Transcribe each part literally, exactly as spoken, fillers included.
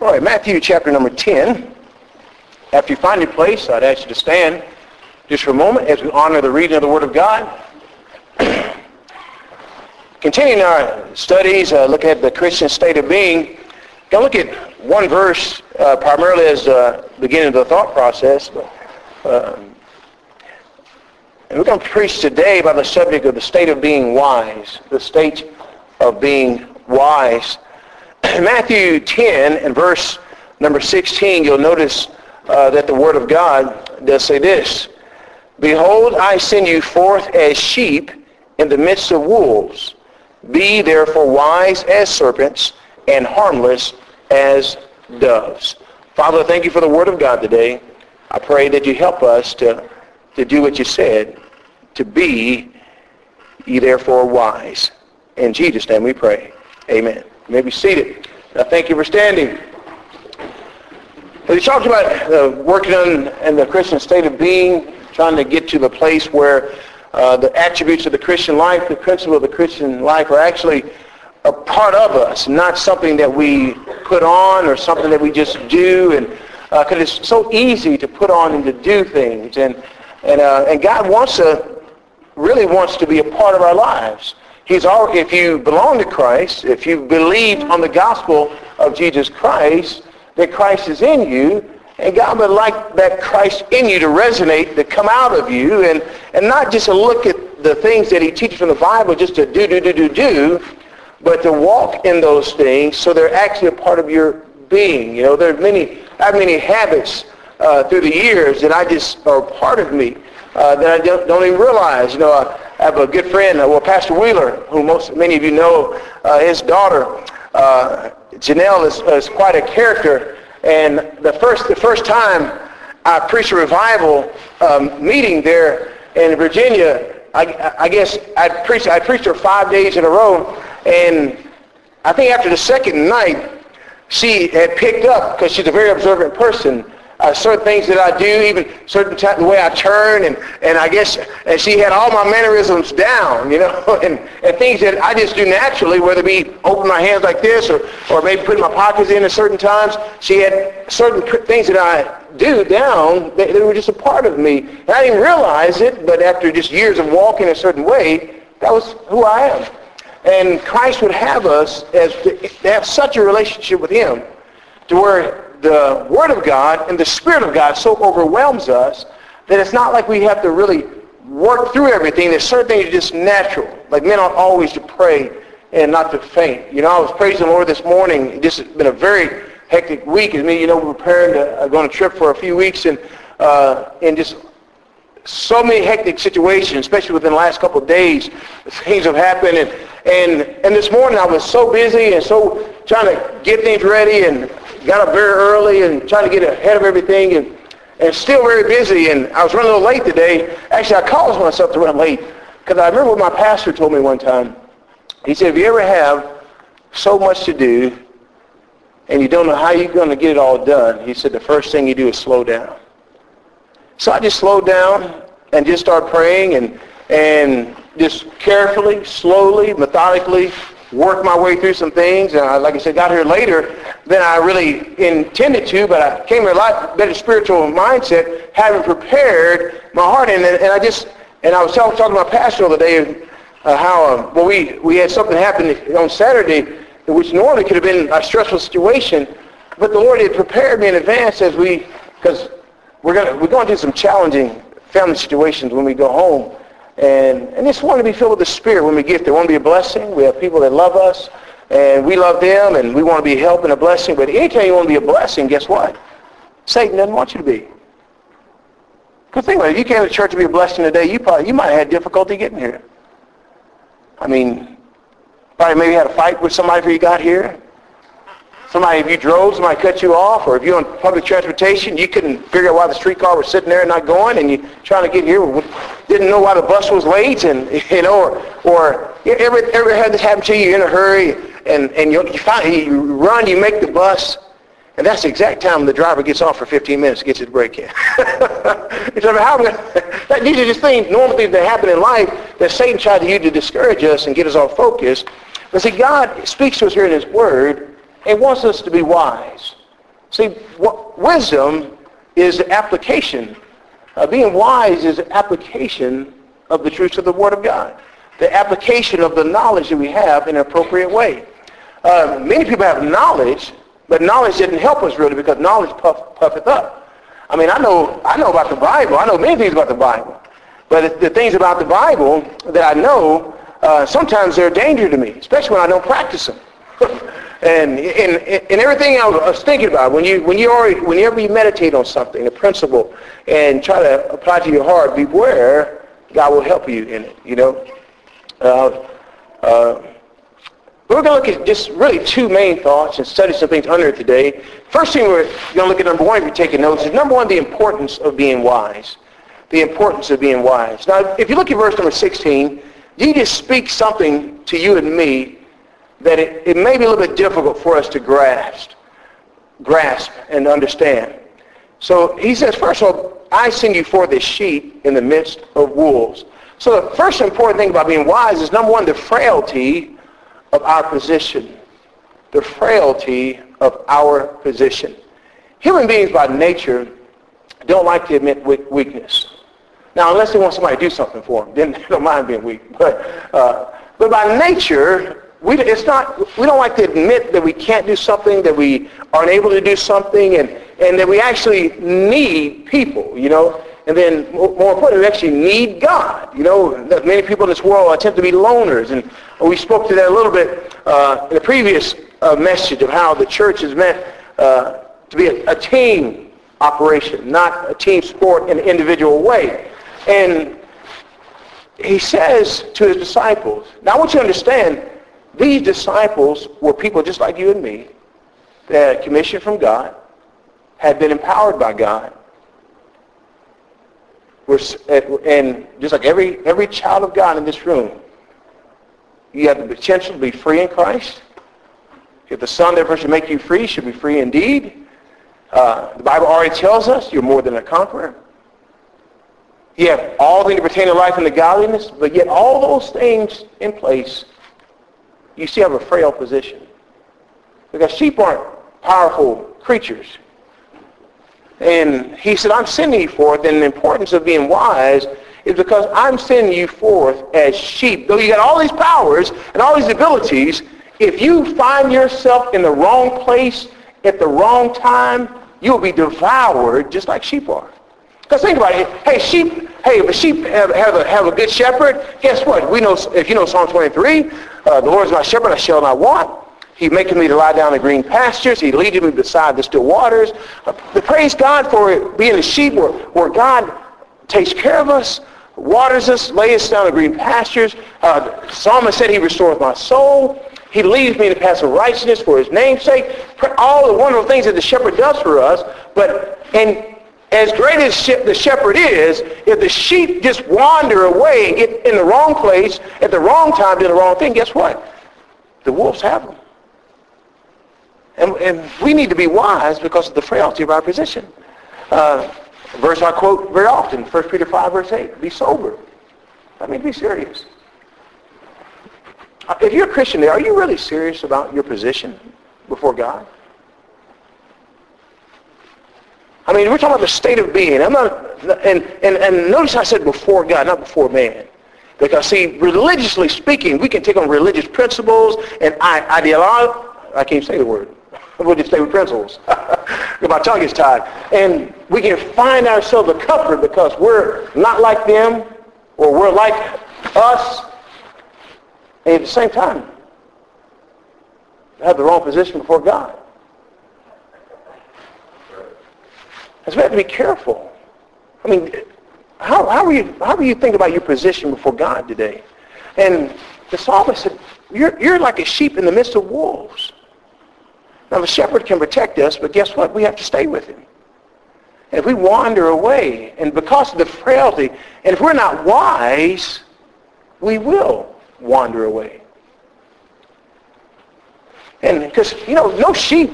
All right, Matthew chapter number ten. After you find your place, I'd ask you to stand just for a moment as we honor the reading of the Word of God. Continuing our studies, uh, looking at the Christian state of being, going to look at one verse uh, primarily as the beginning of the thought process. But, um, and we're going to preach today about the subject of the state of being wise, the state of being wise. Matthew ten and verse number sixteen, you'll notice uh, that the Word of God does say this: "Behold, I send you forth as sheep in the midst of wolves. Be therefore wise as serpents and harmless as doves." Father, thank you for the Word of God today. I pray that you help us to, to do what you said, to be ye therefore wise. In Jesus' name we pray. Amen. You may be seated. Now, thank you for standing. We talked about uh, working on in the Christian state of being, trying to get to the place where uh, the attributes of the Christian life, the principle of the Christian life are actually a part of us, not something that we put on or something that we just do. And because uh, it's so easy to put on and to do things, and and uh, and God wants to really wants to be a part of our lives. He's all, if you belong to Christ, if you believed on the gospel of Jesus Christ, that Christ is in you, and God would like that Christ in you to resonate, to come out of you, and, and not just to look at the things that he teaches from the Bible just to do, do, do, do, do, but to walk in those things so they're actually a part of your being. You know, there are many, I have many habits uh, through the years that I just are part of me uh, that I don't, don't even realize. You know, I, I have a good friend, uh, well, Pastor Wheeler, who most many of you know. Uh, his daughter, uh, Janelle, is, is quite a character. And the first the first time I preached a revival um, meeting there in Virginia, I, I guess I preached I preached her five days in a row. And I think after the second night, she had picked up, because she's a very observant person, Uh, certain things that I do, even certain t- the way I turn, and, and I guess and she had all my mannerisms down, you know, and, and things that I just do naturally, whether it be open my hands like this or, or maybe putting my pockets in at certain times. She had certain pr- things that I do down that, that were just a part of me. And I didn't realize it, but after just years of walking a certain way, that was who I am. And Christ would have us as to, to have such a relationship with him to where the Word of God and the Spirit of God so overwhelms us that it's not like we have to really work through everything. There's certain things that are just natural. Like men ought always to pray and not to faint. You know, I was praising the Lord this morning. This has been a very hectic week. As me, you know, we're preparing to uh, go on a trip for a few weeks, and uh, and just so many hectic situations, especially within the last couple of days. Things have happened, and and and this morning I was so busy and so trying to get things ready, and got up very early and trying to get ahead of everything, and, and still very busy. And I was running a little late today. Actually, I caused myself to run late because I remember what my pastor told me one time. He said, if you ever have so much to do and you don't know how you're going to get it all done, he said the first thing you do is slow down. So I just slowed down and just started praying and and just carefully, slowly, methodically worked my way through some things. And I, like I said, got here later than I really intended to, but I came with a lot better spiritual mindset, having prepared my heart. And, and I just, and I was talking, talking to my pastor the other day, uh, how, uh, well, we, we had something happen on Saturday, which normally could have been a stressful situation, but the Lord had prepared me in advance as we, because we're going we're going through some challenging family situations when we go home. And, and just want to be filled with the Spirit when we get there. We want to be a blessing. We have people that love us, and we love them, and we want to be a help and a blessing. But anytime you want to be a blessing, guess what? Satan doesn't want you to be. Because think about it. If you came to church to be a blessing today, you probably you might have had difficulty getting here. I mean, probably maybe had a fight with somebody before you got here. Somebody, if you drove, somebody cut you off, or if you're on public transportation, you couldn't figure out why the streetcar was sitting there and not going, and you're trying to get here, didn't know why the bus was late, and you know, or or you ever ever had this happen to you? You're in a hurry, and and you you, find, you run, you make the bus, and that's the exact time the driver gets off for fifteen minutes, gets his break in. So how that, these are just things, normal things that happen in life that Satan tried to use to discourage us and get us off focus. But see, God speaks to us here in His Word. He wants us to be wise. See, what, wisdom is the application. Uh, being wise is the application of the truths of the Word of God. The application of the knowledge that we have in an appropriate way. Uh, many people have knowledge, but knowledge didn't help us really because knowledge puff, puffeth up. I mean, I know I know about the Bible. I know many things about the Bible. But the things about the Bible that I know, uh, sometimes they're a danger to me, especially when I don't practice them. and, and, and everything I was thinking about, when you, when you already, whenever you meditate on something, a principle, and try to apply it to your heart, beware, God will help you in it, you know. Uh, uh, we're going to look at just really two main thoughts and study some things under it today. First thing we're going to look at, number one, if you're taking notes, is number one, the importance of being wise. The importance of being wise. Now, if you look at verse number sixteen, Jesus speaks something to you and me that it, it may be a little bit difficult for us to grasp, grasp and understand. So he says, first of all, I send you forth as sheep in the midst of wolves. So the first important thing about being wise is, number one, the frailty of our position. The frailty of our position. Human beings by nature don't like to admit weakness. Now, unless they want somebody to do something for them, then they don't mind being weak. But, uh, but by nature, we, it's not, we don't like to admit that we can't do something, that we aren't able to do something, and, and that we actually need people, you know. And then, more importantly, we actually need God. You know, many people in this world attempt to be loners, and we spoke to that a little bit uh, in the previous uh, message of how the church is meant uh, to be a, a team operation, not a team sport in an individual way. And he says to his disciples, now I want you to understand, these disciples were people just like you and me that had commissioned from God, had been empowered by God, were, and just like every, every child of God in this room, you have the potential to be free in Christ. If the Son therefore should make you free, you should be free indeed. Uh, the Bible already tells us you're more than a conqueror. You have all things that pertain to life and to godliness, but yet all those things in place, you still have a frail position. Because sheep aren't powerful creatures. And he said, I'm sending you forth, and the importance of being wise is because I'm sending you forth as sheep. Though you got all these powers and all these abilities, if you find yourself in the wrong place at the wrong time, you'll be devoured just like sheep are. Because think about it. Hey, sheep. Hey, if a sheep have, have, a, have a good shepherd, guess what? We know, if you know Psalm twenty-three, uh, the Lord is my shepherd, I shall not want. He maketh me to lie down in green pastures. He leadeth me beside the still waters. Uh, praise God for being a sheep where, where God takes care of us, waters us, lays us down in green pastures. Uh, the psalmist said he restoreth my soul. He leads me in the paths of righteousness for his name's sake. All the wonderful things that the shepherd does for us. But and as great as the shepherd is, if the sheep just wander away and get in the wrong place at the wrong time, do the wrong thing, guess what? The wolves have them. And, and we need to be wise because of the frailty of our position. Uh, a verse I quote very often, First Peter five, verse eight, be sober. I mean, be serious. If you're a Christian, are you really serious about your position before God? I mean, we're talking about the state of being. I'm not, and, and, and notice I said before God, not before man. Because, see, religiously speaking, we can take on religious principles and ideology. I can't say the word. We'll just stay with principles. My tongue is tied. And we can find ourselves a comfort because we're not like them or we're like us. And at the same time, have the wrong position before God. So we have to be careful. I mean, how, how, are you, how are you thinking about your position before God today? And the psalmist said, you're, you're like a sheep in the midst of wolves. Now, the shepherd can protect us, but guess what? We have to stay with him. And if we wander away, and because of the frailty, and if we're not wise, we will wander away. And because, you know, no sheep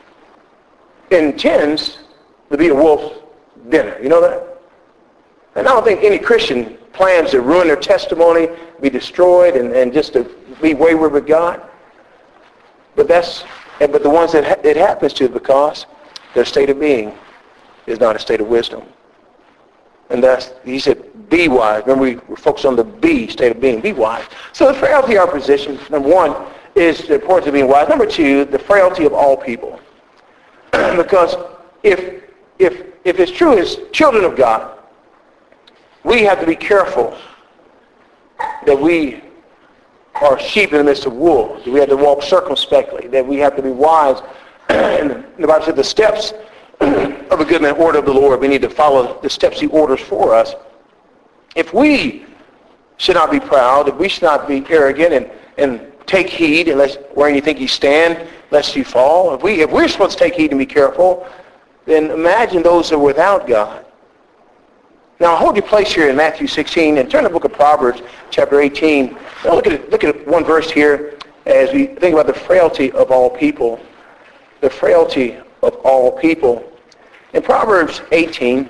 intends to be a wolf's dinner. You know that? And I don't think any Christian plans to ruin their testimony, be destroyed, and, and just to be wayward with God. But that's, but the ones that it happens to, because their state of being is not a state of wisdom. And that's, he said, be wise. Remember, we were focused on the be, state of being. Be wise. So the frailty of our position, number one, is the importance of being wise. Number two, the frailty of all people. Because if, if, if it's true as children of God, we have to be careful that we are sheep in the midst of wolves. We have to walk circumspectly, that we have to be wise. And the Bible said the steps of a good man order of the Lord. We need to follow the steps he orders for us. If we should not be proud, if we should not be arrogant and, and take heed unless wherein you think you stand, lest you fall. If we if we're supposed to take heed and be careful, then imagine those that are without God. Now hold your place here in Matthew sixteen and turn to the book of Proverbs, chapter eighteen. Now look at it, look at one verse here as we think about the frailty of all people. The frailty of all people. In Proverbs eighteen,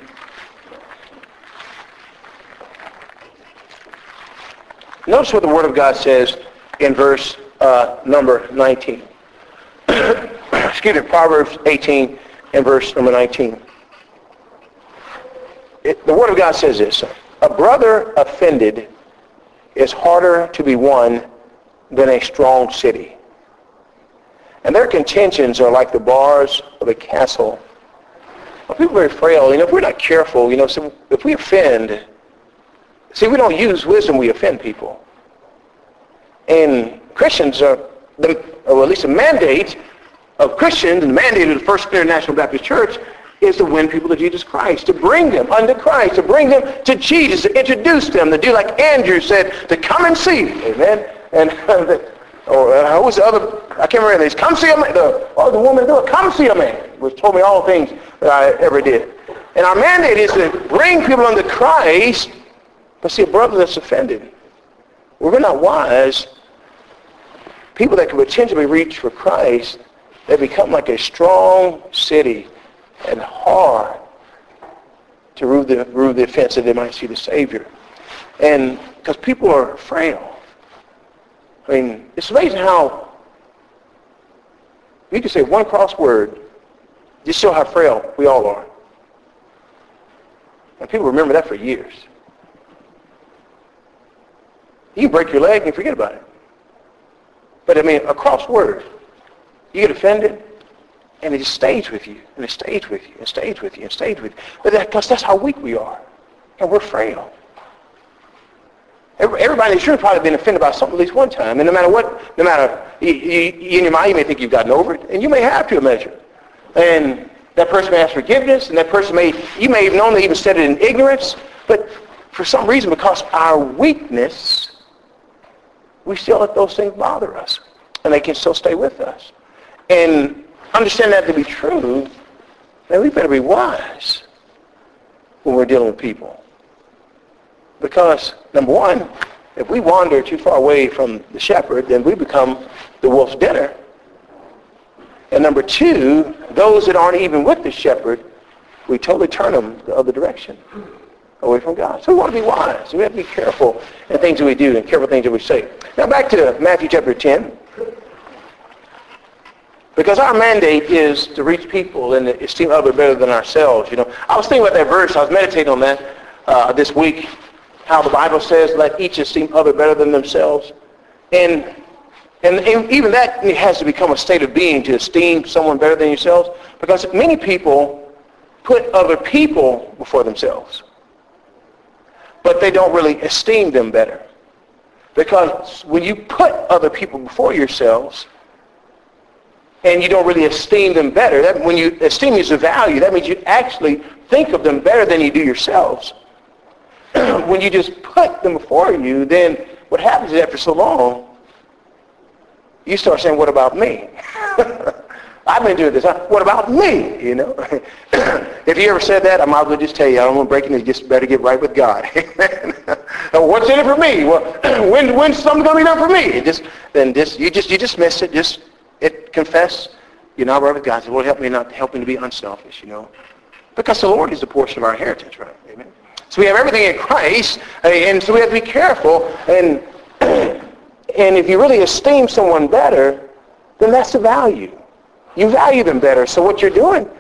notice what the Word of God says in verse uh, number nineteen. Excuse me, Proverbs eighteen and verse number nineteen. It, the Word of God says this: a brother offended is harder to be won than a strong city, and their contentions are like the bars of a castle. Well, people are very frail. You know, if we're not careful, you know, so if we offend, see, we don't use wisdom, we offend people. And Christians are, the, or at least the mandate of Christians, and the mandate of the First International Baptist Church is to win people to Jesus Christ, to bring them unto Christ, to bring them to Jesus, to introduce them, to do like Andrew said, to come and see. Amen. And uh, or uh, who was the other? I can't remember this. Come see a man. The, oh, the woman, come see a man, which told me all the things that I ever did. And our mandate is to bring people unto Christ. But see, a brother that's offended, well, we're not wise. People that can potentially reach for Christ, they become like a strong city and hard to rule the, rule the offense that they might see the Savior. And because people are frail. I mean, it's amazing how you can say one crossword, just show how frail we all are. And people remember that for years. You can break your leg and forget about it. But I mean, a crossword, you get offended, and it just stays with you, and it stays with you, and stays with you, and stays with you. But that, because that's how weak we are, and we're frail. Everybody in the church probably been offended by something at least one time, and no matter what, no matter, you, you, in your mind you may think you've gotten over it, and you may have to a measure. And that person may ask forgiveness, and that person may, you may have known they even said it in ignorance, but for some reason, because our weakness, we still let those things bother us, and they can still stay with us. And understand that to be true, then we better be wise when we're dealing with people. Because, number one, if we wander too far away from the shepherd, then we become the wolf's dinner. And number two, those that aren't even with the shepherd, we totally turn them the other direction, away from God. So we want to be wise. We have to be careful in things that we do and careful things that we say. Now back to Matthew chapter ten. Because our mandate is to reach people and esteem others better than ourselves. You know, I was thinking about that verse. I was meditating on that uh, this week. How the Bible says, let each esteem other better than themselves. And, and even that has to become a state of being, to esteem someone better than yourselves. Because many people put other people before themselves. But they don't really esteem them better. Because when you put other people before yourselves, and you don't really esteem them better, that when you esteem is a value, that means you actually think of them better than you do yourselves. When you just put them before you, then what happens is after so long, you start saying, what about me? I've been doing this. Huh? What about me? You know? If you ever said that, I might as well just tell you, I don't want to break it, you just better get right with God. What's in it for me? Well, when, when's something going to be done for me? Just, then just, you just you dismiss it, just it, confess, you're not right with God. Say, Lord, help me not help me to be unselfish, you know. Because the Lord is the portion of our inheritance, right? Amen. So we have everything in Christ, and so we have to be careful. And and if you really esteem someone better, then that's the value. You value them better. So what you're doing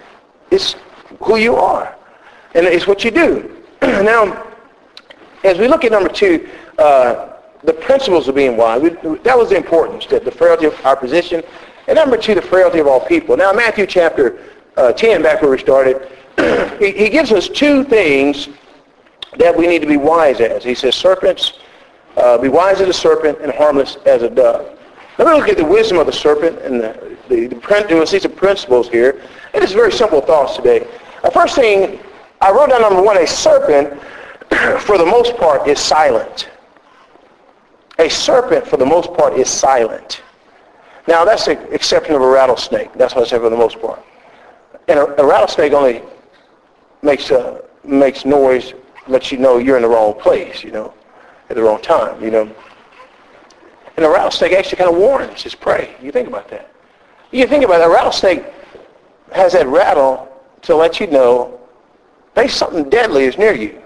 It's who you are. And it's what you do. Now, as we look at number two, uh, the principles of being wise, we, that was the importance, that the frailty of our position. And number two, the frailty of all people. Now, Matthew chapter uh, ten, back where we started, he, he gives us two things that we need to be wise as. He says, serpents, uh, be wise as a serpent and harmless as a dove. Let me look at the wisdom of the serpent and the, the, the we'll see some principles here. It is very simple thoughts today. The first thing, I wrote down number one, a serpent, for the most part, is silent. A serpent, for the most part, is silent. Now, that's the exception of a rattlesnake. That's what I said for the most part. And a, a rattlesnake only makes uh, makes noise, lets you know you're in the wrong place, you know, at the wrong time, you know. And a rattlesnake actually kind of warns its prey. You think about that. You think about it, a rattlesnake has that rattle to let you know there's something deadly is near you.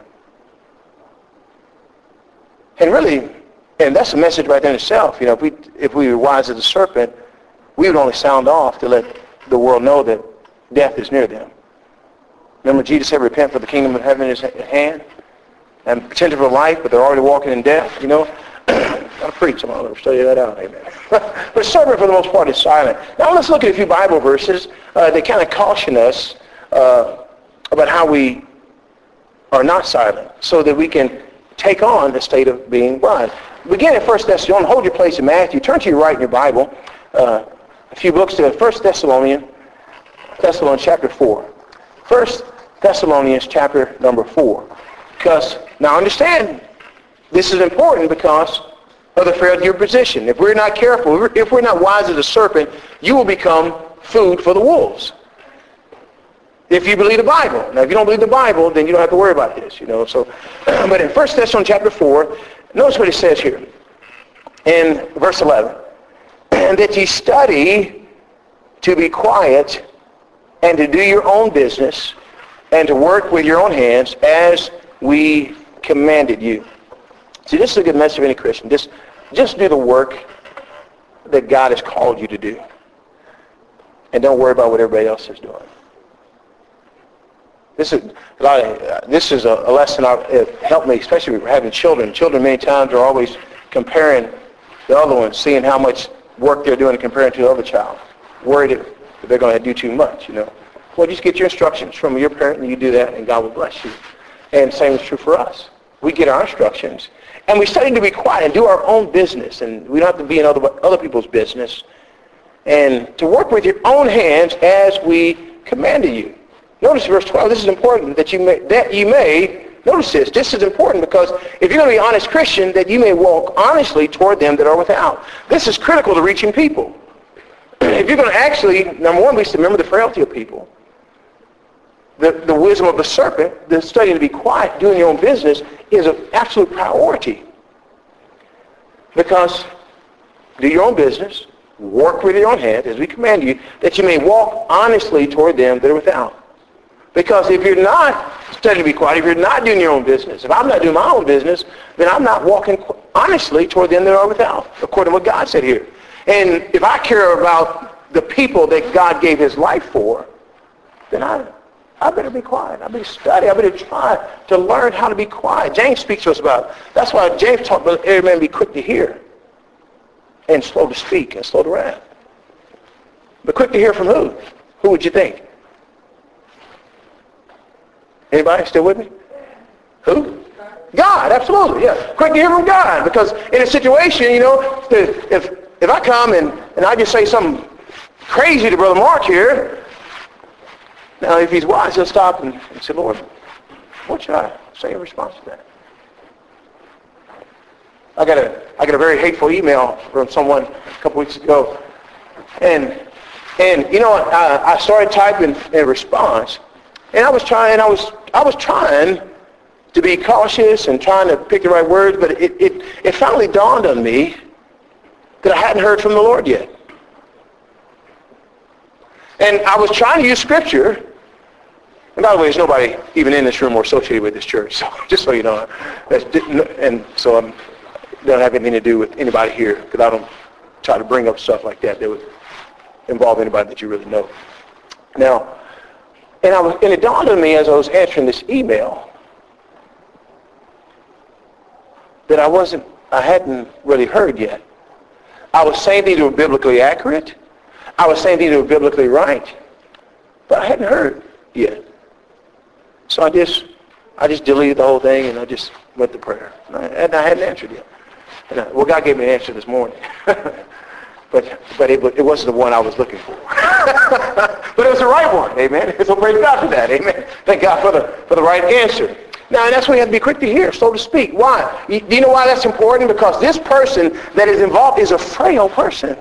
And really, and that's a message right there in itself. You know, if we if we were wise as a serpent, we would only sound off to let the world know that death is near them. Remember, Jesus said, "Repent, for the kingdom of heaven is at hand." And pretend for life, but they're already walking in death. You know, I'll preach. I'm going to study that out. Amen. But a serpent, for the most part, is silent. Now let's look at a few Bible verses uh, that kind of caution us uh, about how we are not silent, so that we can take on the state of being wise. Begin at First Thessalonians. Hold your place in Matthew. Turn to your right in your Bible. Uh, a few books to First Thessalonians, Thessalonians chapter four. First Thessalonians chapter number four. Because, now understand, this is important because of the frailty of your position. If we're not careful, if we're not wise as a serpent, you will become food for the wolves. If you believe the Bible. Now, if you don't believe the Bible, then you don't have to worry about this, you know. So, but in First Thessalonians chapter four, notice what it says here in verse eleven. And that ye study to be quiet and to do your own business and to work with your own hands as we commanded you. See, this is a good message of any Christian. Just, just do the work that God has called you to do. And don't worry about what everybody else is doing. This is a lot of, uh, this is a, a lesson that helped me, especially with having children. Children many times are always comparing the other one, seeing how much work they're doing and comparing to the other child. Worried that they're going to do too much, you know. Well, just get your instructions from your parent and you do that and God will bless you. And the same is true for us. We get our instructions and we study to be quiet and do our own business, and we don't have to be in other, other people's business, and to work with your own hands as we commanded you. Notice verse twelve. This is important that you may, that you may, notice this. This is important because if you're going to be an honest Christian, that you may walk honestly toward them that are without. This is critical to reaching people. If you're going to actually, number one, we should remember the frailty of people. The, the wisdom of the serpent, the studying to be quiet, doing your own business, is an absolute priority. Because do your own business, work with your own hands, as we command you, that you may walk honestly toward them that are without. Because if you're not studying to be quiet, if you're not doing your own business, if I'm not doing my own business, then I'm not walking honestly toward them that are without, according to what God said here. And if I care about the people that God gave his life for, then I, I better be quiet. I better study. I better try to learn how to be quiet. James speaks to us about it. That's why James talked about every man be quick to hear and slow to speak and slow to wrath. But quick to hear from who? Who would you think? Anybody still with me? Who? God, absolutely, yeah. Quick to hear from God. Because in a situation, you know, if if I come and, and I just say something crazy to Brother Mark here, now if he's wise, he'll stop and, and say, Lord, what should I say in response to that? I got a I got a very hateful email from someone a couple weeks ago. And and you know what, I, I started typing in response. And I was trying, I was, I was trying to be cautious and trying to pick the right words, but it, it, it finally dawned on me that I hadn't heard from the Lord yet. And I was trying to use Scripture. And by the way, there's nobody even in this room or associated with this church, so just so you know. That's, and so I don't have anything to do with anybody here, because I don't try to bring up stuff like that that would involve anybody that you really know. Now, And, I was, and it dawned on me as I was answering this email that I wasn't, I hadn't really heard yet. I was saying things that were biblically accurate. I was saying things that were biblically right. But I hadn't heard yet. So I just, I just deleted the whole thing and I just went to prayer. And I, and I hadn't answered yet. And I, well, God gave me an answer this morning. But but it, it wasn't the one I was looking for. But it was the right one, amen. So praise God for that, amen. Thank God for the for the right answer. Now, and that's why you have to be quick to hear, slow to speak. Why? You, do you know why that's important? Because this person that is involved is a frail person.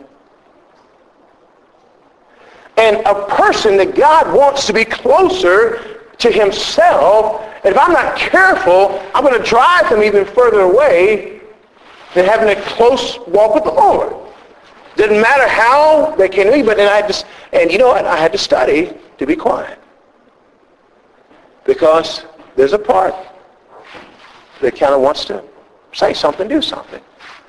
And a person that God wants to be closer to himself, and if I'm not careful, I'm going to drive them even further away than having a close walk with the Lord. Didn't matter how they came to me, but then I had to, and you know what? I had to study to be quiet. Because there's a part that kind of wants to say something, do something.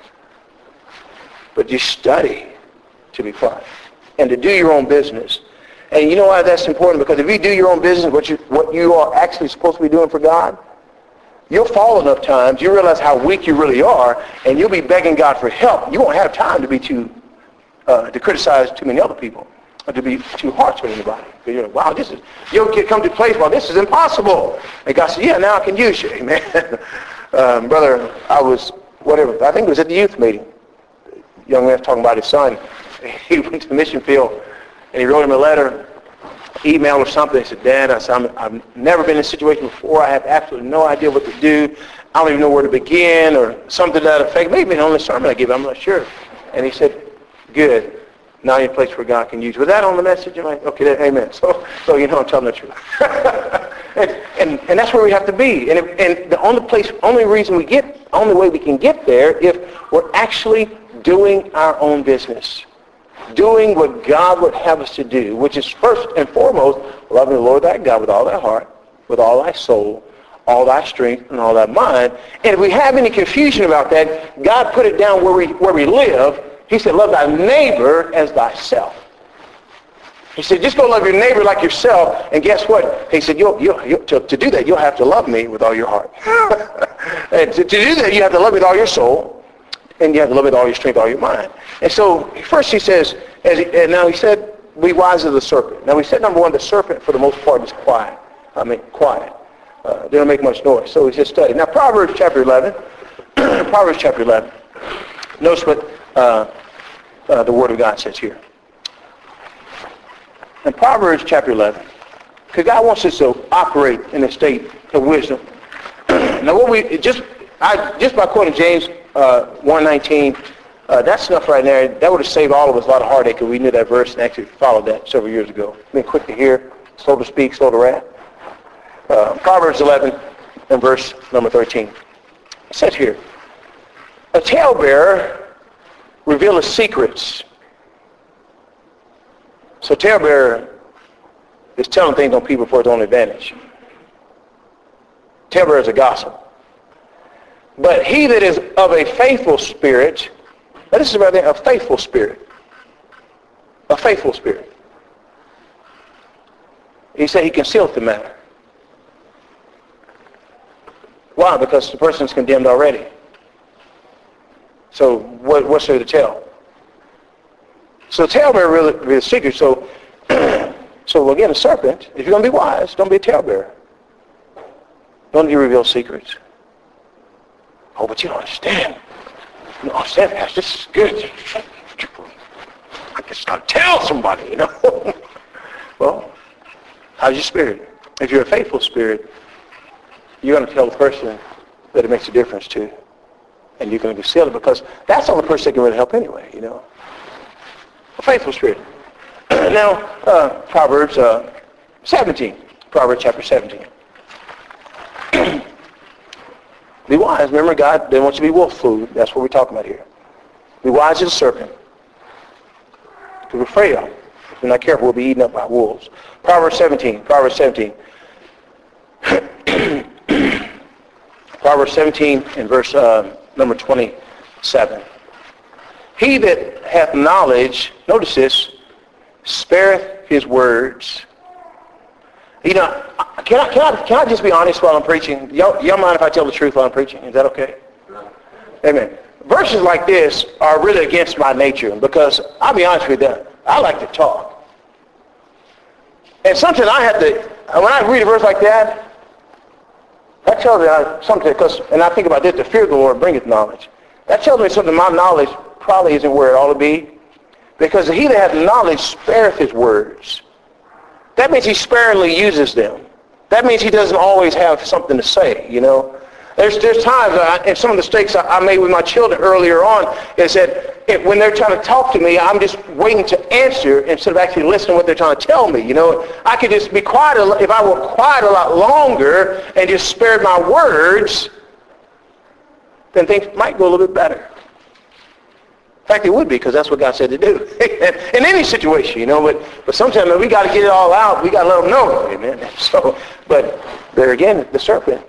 But you study to be quiet and to do your own business. And you know why that's important? Because if you do your own business, what you, what you are actually supposed to be doing for God, you'll fall enough times, you realize how weak you really are, and you'll be begging God for help. You won't have time to be too Uh, to criticize too many other people, or to be too harsh with anybody. You're like, wow, this is, you'll get, come to a place where this is impossible. And God said, yeah, now I can use you, amen. um, brother, I was, whatever, I think it was at the youth meeting. The young man was talking about his son. He went to the mission field, and he wrote him a letter, email or something. He said, Dad, I said, I'm, I've never been in a situation before. I have absolutely no idea what to do. I don't even know where to begin, or something to that effect. Maybe the only sermon I give, I'm not sure. And he said, good. Now you're in a place where God can use you. Was that on the message? I'm like, okay, that, amen. So, so you know I'm telling the truth. and, and and that's where we have to be. And if, and the only place, only reason we get, only way we can get there, if we're actually doing our own business, doing what God would have us to do, which is first and foremost loving the Lord thy God with all thy heart, with all thy soul, all thy strength, and all thy mind. And if we have any confusion about that, God put it down where we where we live. He said, love thy neighbor as thyself. He said, just go love your neighbor like yourself. And guess what? He said, you'll, you'll, you'll, to, to do that, you'll have to love me with all your heart. And to, to do that, you have to love me with all your soul. And you have to love me with all your strength, all your mind. And so first he says, as he, and now he said, be wise as the serpent. Now we said, number one, the serpent for the most part is quiet. I mean, quiet. Uh, they don't make much noise. So he says, study. Now Proverbs chapter eleven. Proverbs chapter eleven. Notice what uh, uh, the Word of God says here. In Proverbs chapter eleven, because God wants us to operate in a state of wisdom. Now, what we just I just by quoting James uh, one nineteen, uh, that's enough right there. That would have saved all of us a lot of heartache if we knew that verse and actually followed that several years ago. Being quick to hear, slow to speak, slow to wrath. Uh, Proverbs eleven and verse number thirteen. It says here, a talebearer revealeth secrets. So talebearer is telling things on people for its own advantage. Talebearer is a gossip. But he that is of a faithful spirit, now this is right there, a faithful spirit. A faithful spirit. He said he concealeth the matter. Why? Because the person is condemned already. So what, what's there to tell? So talebearer really, really a secret. So, so again, a serpent, if you're going to be wise, don't be a talebearer. Don't you reveal secrets. Oh, but you don't understand. You don't understand, Pastor. This is good. I just got to tell somebody, you know. Well, how's your spirit? If you're a faithful spirit, you're going to tell the person that it makes a difference to. And you're going to conceal it because that's the only person that can really help anyway, you know. A faithful spirit. Now, uh, Proverbs uh, seventeen. Proverbs chapter seventeen. Be wise. Remember, God didn't want you to be wolf food. That's what we're talking about here. Be wise as a serpent. Because we're afraid of. If we're not careful, we'll be eaten up by wolves. Proverbs seventeen. Proverbs seventeen. Proverbs seventeen and verse uh, number twenty-seven. He that hath knowledge, notice this, spareth his words, You know, can I, can I, can I just be honest while I'm preaching? Y'all, y'all mind if I tell the truth while I'm preaching? Is that okay? Amen. Verses like this are really against my nature because, I'll be honest with you, I like to talk. And sometimes I have to, when I read a verse like that, that tells me I, something, because, and I think about this, the fear of the Lord bringeth knowledge. That tells me something my knowledge probably isn't where it ought to be. Because he that hath knowledge spareth his words. That means he sparingly uses them. That means he doesn't always have something to say, you know. There's there's times, I, and some of the mistakes I, I made with my children earlier on is that if, when they're trying to talk to me, I'm just waiting to answer instead of actually listening to what they're trying to tell me, you know. I could just be quiet, a, if I were quiet a lot longer and just spared my words, then things might go a little bit better. In fact, it would be, because that's what God said to do. In any situation, you know, but, but sometimes we got to get it all out. We got to let them know. Amen. So, but there again, the serpent.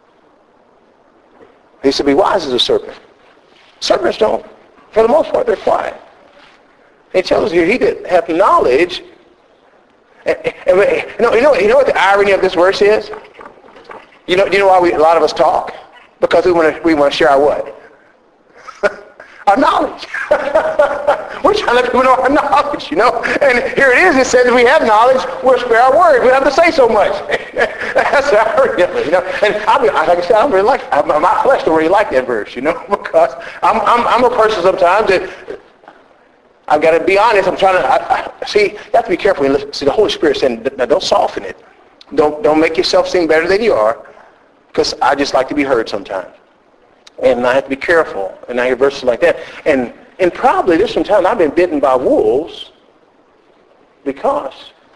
He said, be wise as a serpent. Serpents don't, for the most part, they're quiet. He tells us here, he that hath knowledge. And, and, you, know, you, know, you know what the irony of this verse is? You know, you know why we, a lot of us talk? Because we want to we want to share our what? Our knowledge. We're trying to let people know our knowledge, you know. And here it is. It says if we have knowledge, we'll spare our words. We don't have to say so much. That's the irony of it, you know. And I'll be, like I said, I don't really like, I, my flesh don't really like that verse, you know, because I'm I'm, I'm a person sometimes that I've got to be honest. I'm trying to I, I, see. You have to be careful. When you listen. See, the Holy Spirit saying, now don't soften it. Don't don't make yourself seem better than you are, because I just like to be heard sometimes. And I have to be careful. And I hear verses like that. And and probably there's some time I've been bitten by wolves because.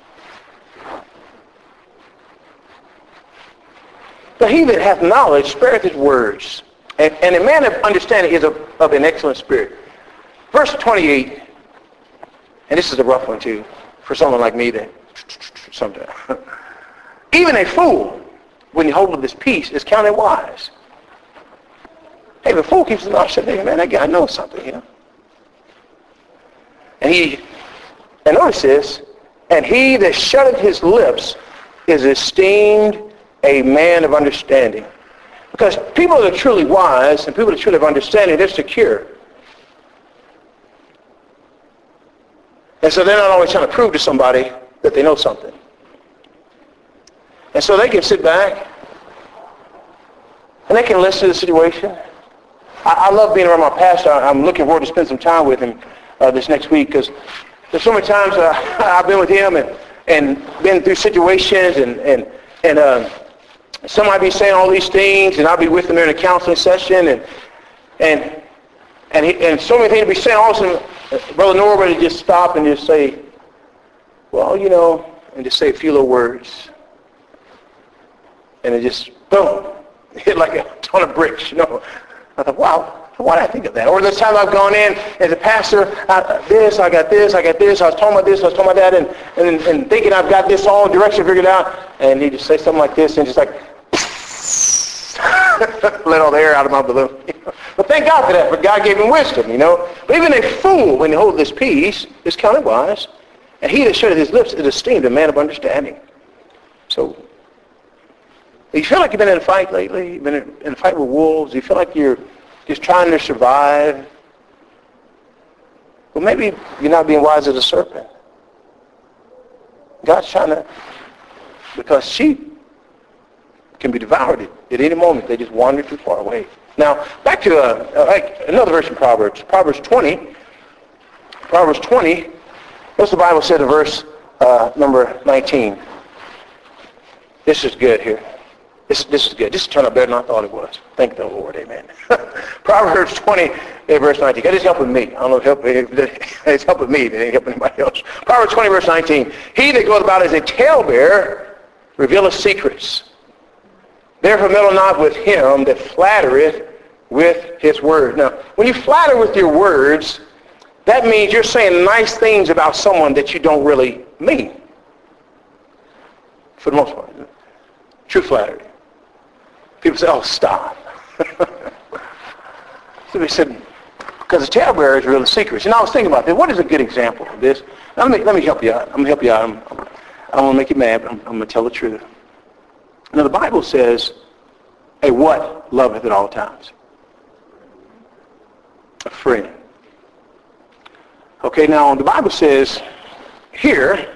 But he that hath knowledge spareth his words. And, and a man of understanding is of, of an excellent spirit. Verse twenty-eight, and this is a rough one too, for someone like me that sometimes. Even a fool, when you hold of this peace, is counted wise. Hey, the fool keeps his mouth shut. Hey, man, that guy knows something, you know. And he, and notice this, and he that shutteth his lips is esteemed a man of understanding. Because people that are truly wise and people that truly have understanding, they're secure. And so they're not always trying to prove to somebody that they know something. And so they can sit back and they can listen to the situation. I, I love being around my pastor. I'm looking forward to spend some time with him uh, this next week, because there's so many times uh, I've been with him and, and been through situations, and and and uh, somebody be saying all these things, and I'll be with him during a counseling session, and and and he, and so many things be saying. All of a sudden, Brother Norbert would just stop and just say, "Well, you know," and just say a few little words, and it just boom, hit like a ton of bricks, you know. I thought, wow, why did I think of that? Or this time I've gone in as a pastor, I, this, I got this, I got this, I was talking about this, I was talking about that, and, and, and thinking I've got this all direction figured out, and he just say something like this, and just like, let all the air out of my balloon. But thank God for that, but God gave him wisdom, you know. But even a fool, when he holds this peace, is counted wise, and he that shutteth his lips is esteemed a man of understanding. So, you feel like you've been in a fight lately? You've been in a fight with wolves? You feel like you're just trying to survive? Well, maybe you're not being wise as a serpent. God's trying to, because sheep can be devoured at any moment. They just wander too far away. Now, back to uh, like another verse in Proverbs. Proverbs twenty. Proverbs twenty. What's the Bible said in verse uh, number nineteen? This is good here. This, this is good. This turned out better than I thought it was. Thank the Lord. Amen. Proverbs twenty, verse nineteen. God is helping me. I don't know if help, it's helping me. It ain't helping anybody else. Proverbs twenty, verse nineteen. He that goeth about as a talebearer revealeth secrets. Therefore meddle not with him that flattereth with his word. Now, when you flatter with your words, that means you're saying nice things about someone that you don't really mean. For the most part. True flattery. People say, oh, stop. So we said, because the talebearer is really secrets. And I was thinking about this. What is a good example of this? Now, let me let me help you out. I'm going to help you out. I'm, I don't want to make you mad, but I'm, I'm going to tell the truth. Now, the Bible says, a what loveth at all times? A friend. Okay, now the Bible says here,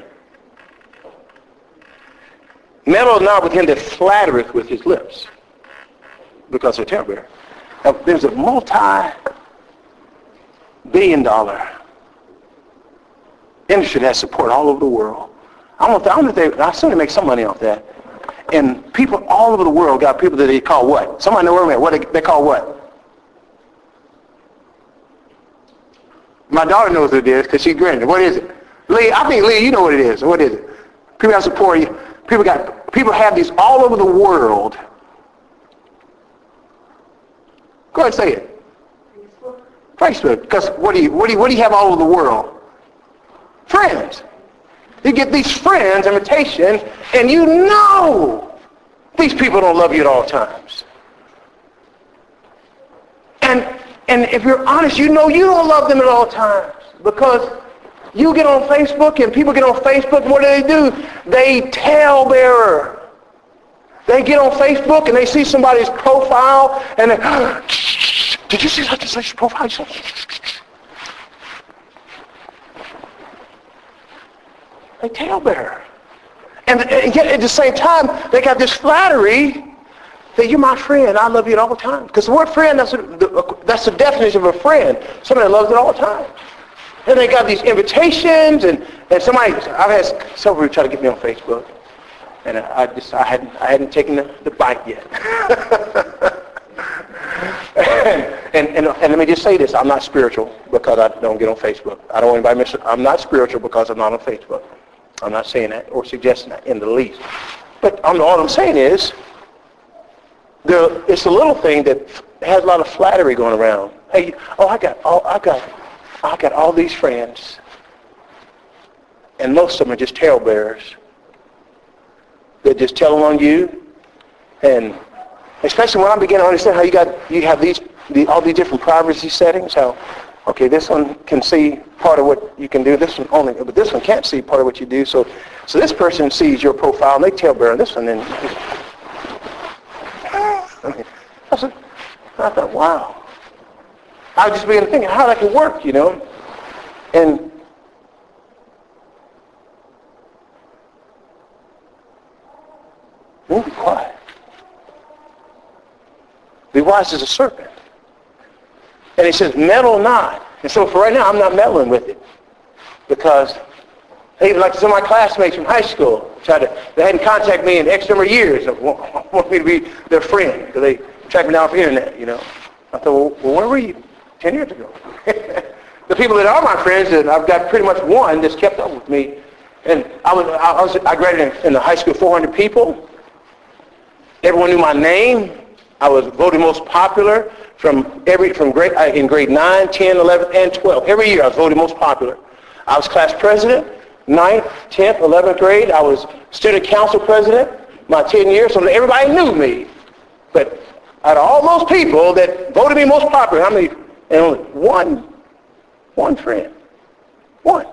meddle not with him that flattereth with his lips, because they're talebearer. Now, there's a multi-billion dollar industry that has support all over the world. I don't know if, I don't know if they, I assume they make some money off that. And people all over the world got people that they call what? Somebody know where what they, they call what? My daughter knows what it is because she's grinning. What is it? Lee, I think, Lee, you know what it is. What is it? People got support you. People got, people have these all over the world. Go ahead and say it. Facebook. Facebook. Because what do you, what do you, what do you have all over the world? Friends. You get these friends, invitation, and you know these people don't love you at all times. And and if you're honest, you know you don't love them at all times because you get on Facebook and people get on Facebook, and what do they do? They talebearer. They get on Facebook and they see somebody's profile and they, did you see such and such profile? They talebearer. And, and yet at the same time, they got this flattery that you're my friend. I love you at all times. Because the word friend, that's, a, the, that's the definition of a friend. Somebody that loves it all the time. And they got these invitations, and, and somebody, I've had several people try to get me on Facebook. And I, I just, I hadn't, I hadn't taken the, the bite yet. and, and, and let me just say this, I'm not spiritual because I don't get on Facebook. I don't want anybody miss it. I'm not spiritual because I'm not on Facebook. I'm not saying that or suggesting that in the least. But I'm, all I'm saying is, there, it's a little thing that has a lot of flattery going around. Hey, oh, I got, all, I got, I got all these friends, and most of them are just talebearers. They just tell on you, and especially when I begin to understand how you got, you have these, the, all these different privacy settings. How, okay, this one can see part of what you can do. This one only, but this one can't see part of what you do. So, so this person sees your profile, and they talebear this one. Then, I mean, I said, I thought, wow. I was just beginning to think how that could work, you know, and. We'll be quiet. Be wise as a serpent. And he says, meddle not. And so for right now, I'm not meddling with it. Because even like some of my classmates from high school, tried to, they hadn't contacted me in X number of years. Want, want me to be their friend. Because they tracked me down off the internet, you know. I thought, well, well where were you ten years ago? The people that are my friends, and I've got pretty much one that's kept up with me. And I was, I, was, I graduated in the high school, four hundred people. Everyone knew my name. I was voted most popular from every from grade in grade nine, ten, eleven, and twelve. Every year I was voted most popular. I was class president, ninth, tenth, eleventh grade. I was student council president my ten years, so everybody knew me. But out of all those people that voted me most popular, how many? And only one, one friend, one.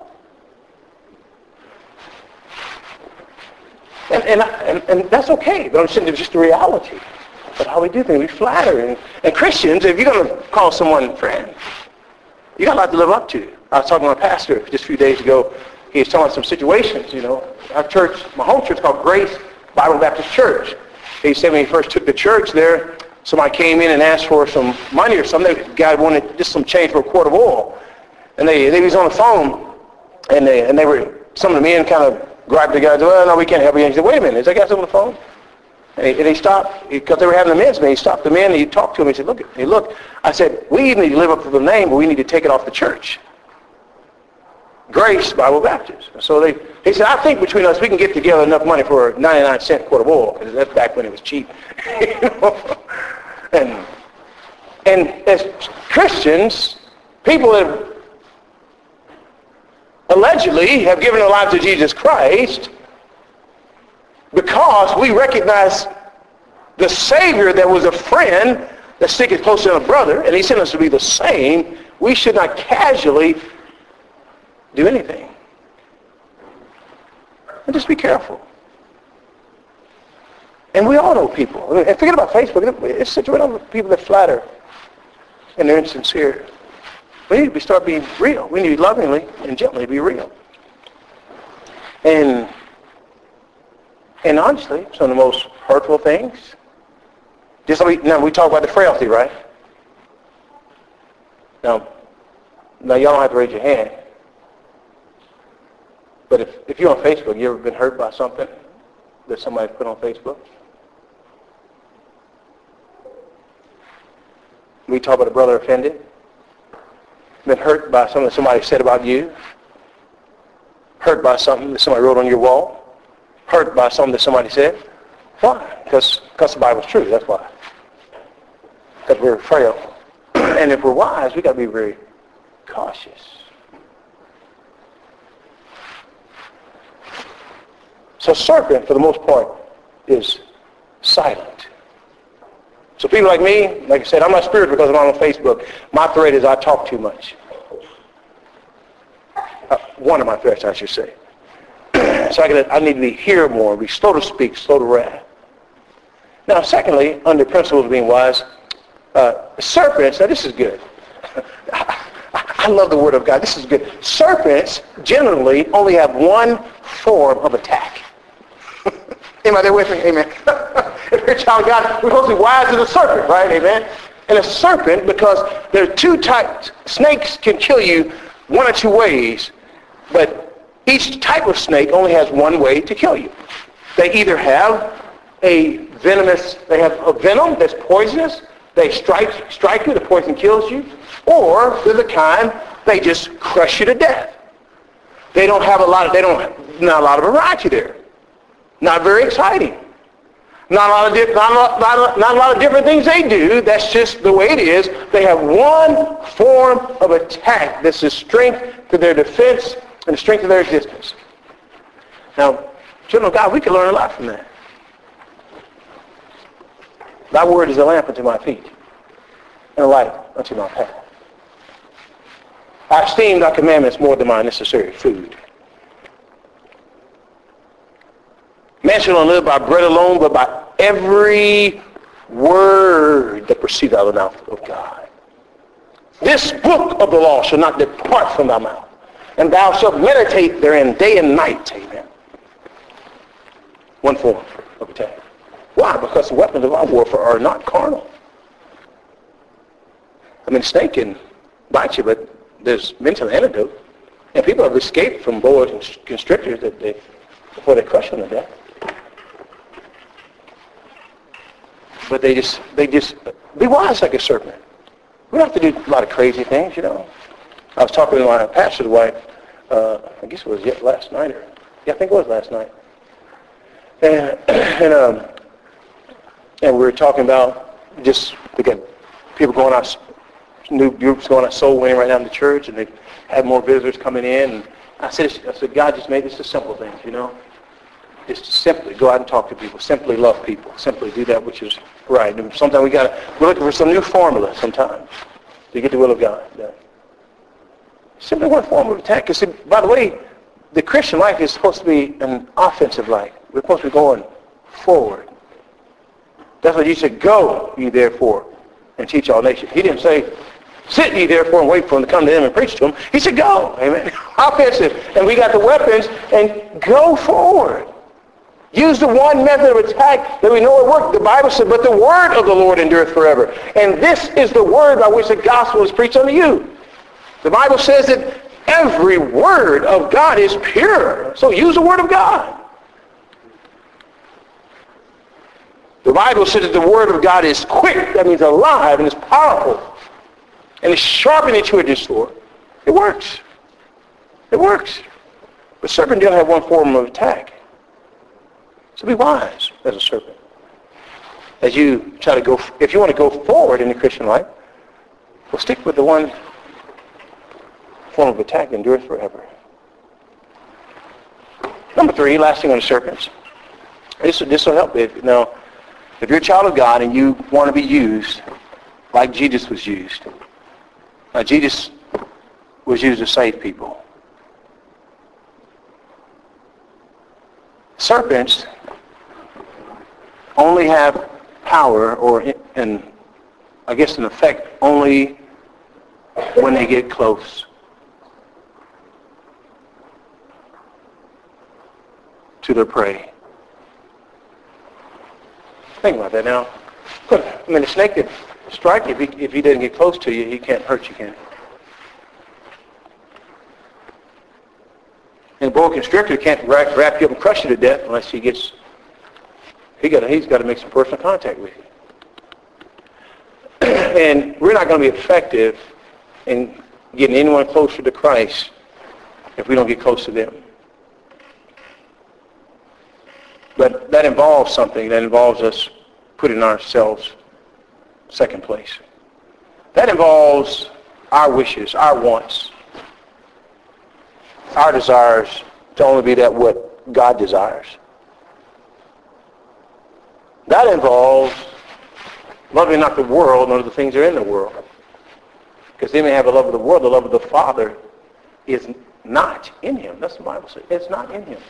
And, and, and, and that's okay, but I'm saying it's just the reality. But how we do things, we flatter. And, and Christians, if you're going to call someone friend, you got a lot to live up to. I was talking to my pastor just a few days ago. He was telling some situations, you know. Our church, my home church is called Grace Bible Baptist Church. He said when he first took the church there, somebody came in and asked for some money or something. The guy wanted just some change for a quart of oil. And they, they was on the phone, and they, and they were, some of the men kind of grabbed the guy and said, well, no, we can't help you. And he said, wait a minute, is that guy still on the phone? And he, and he stopped, because they were having the men's meeting. He stopped the men and he talked to him. He said, look, hey, look. I said, we need to live up to the name, but we need to take it off the church. Grace Bible Baptist. So they, he said, I think between us we can get together enough money for a ninety-nine cent quart of oil, because that's back when it was cheap. You know? And, and as Christians, people that allegedly have given their lives to Jesus Christ because we recognize the Savior that was a friend that sticketh closer than a brother, and he sent us to be the same, we should not casually do anything. And just be careful. And we all know people. And forget about Facebook. It's situated with people that flatter and they're insincere. We need to start being real. We need to lovingly and gently be real. And and honestly, some of the most hurtful things, just like we, now we talk about the frailty, right? Now, now y'all don't have to raise your hand. But if, if you're on Facebook, you ever been hurt by something that somebody put on Facebook? We talk about a brother offended. Been hurt by something that somebody said about you. Hurt by something that somebody wrote on your wall. Hurt by something that somebody said. Why? Because the Bible's true. That's why. Because we're frail. And if we're wise, we got to be very cautious. So serpent, for the most part, is silent. So people like me, like I said, I'm not spiritual because I'm on Facebook. My threat is I talk too much. Uh, one of my threats, I should say. So I, can, I need to be hear more, be slow to speak, slow to wrath. Now, secondly, under principles of being wise, uh, serpents, now this is good. I, I love the Word of God. This is good. Serpents generally only have one form of attack. Anybody there with me? Amen. If you're a child of God, we're supposed to be wise as a serpent, right? Amen. And a serpent, because there are two types. Snakes can kill you one or two ways, but each type of snake only has one way to kill you. They either have a venomous, they have a venom that's poisonous, they strike strike you, the poison kills you, or they're the kind, they just crush you to death. They don't have a lot of, they don't, not a lot of variety there. Not very exciting. Not a lot of di- not, a lot, not, a, not a lot of different things they do. That's just the way it is. They have one form of attack. That's the strength to their defense and the strength of their existence. Now, children of God, we can learn a lot from that. Thy word is a lamp unto my feet and a light unto my path. I esteem thy commandments more than my necessary food. Man shall not live by bread alone, but by every word that proceedeth out of the mouth of God. This book of the law shall not depart from thy mouth, and thou shalt meditate therein day and night. Amen. One form of attack. Why? Because the weapons of our warfare are not carnal. I mean, a snake can bite you, but there's mental antidote. And people have escaped from boa constrictors that they, before they crush them to death. But they just, they just, be wise like a serpent. We don't have to do a lot of crazy things, you know. I was talking to my pastor's wife, uh, I guess it was yet last night, or, yeah, I think it was last night. And, and, um, and we were talking about just, we got people going out, new groups going out soul winning right now in the church, and they have more visitors coming in. And I said, I said, God just made this the simple things, you know. Just simply go out and talk to people. Simply love people. Simply do that which is right. And sometimes we got we're looking for some new formula sometimes to get the will of God done. Simply one form of attack. Because, by the way, the Christian life is supposed to be an offensive life. We're supposed to be going forward. That's what you said, go ye therefore and teach all nations. He didn't say, sit ye therefore and wait for them to come to them and preach to them. He said, go. Amen. Offensive. And we got the weapons and go forward. Use the one method of attack that we know it worked. The Bible said, but the word of the Lord endureth forever. And this is the word by which the gospel is preached unto you. The Bible says that every word of God is pure. So use the word of God. The Bible says that the word of God is quick. That means alive and is powerful. And it's sharper than a two-edged sword. It works. It works. But serpent doesn't have one form of attack. So be wise as a serpent. As you try to go, if you want to go forward in the Christian life, well, stick with the one form of attack that endures forever. Number three, last thing on the serpents. This, this will help. If, now, if you're a child of God and you want to be used like Jesus was used, now Jesus was used to save people. Serpents only have power, or and I guess an effect, only when they get close to their prey. Think about that now. I mean, a snake could strike you if he, if he doesn't get close to you. He can't hurt you, can he? And a boa constrictor can't wrap, wrap you up and crush you to death unless he gets. He got. He's got to make some personal contact with you. And we're not going to be effective in getting anyone closer to Christ if we don't get close to them. But that involves something. That involves us putting ourselves second place. That involves our wishes, our wants, our desires to only be that what God desires. That involves loving not the world nor the things that are in the world. Because they may have a love of the world, the love of the Father is not in him. That's what the Bible says. It's not in him.